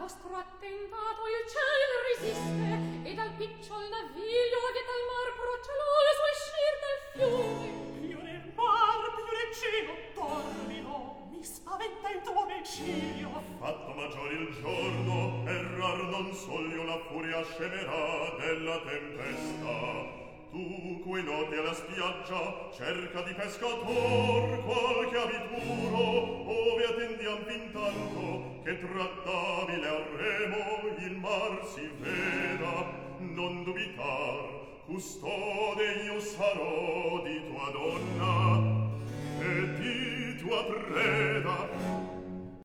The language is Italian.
vostro attentato il ciel resiste, ed al picciol naviglio che dal mar procelato uscir dal fiume. Più nel mar, più nel cielo, tornino, mi spaventa il tuo ciglio. Fatto maggiore il giorno, errar non soglio la furia scemerà della tempesta. Tu, cui noti alla spiaggia, cerca di pescator qualche avituro, ove attendiam fin tanto che trattabile al remo il mar si veda. Non dubitar, custode io sarò di tua donna e di tua preda.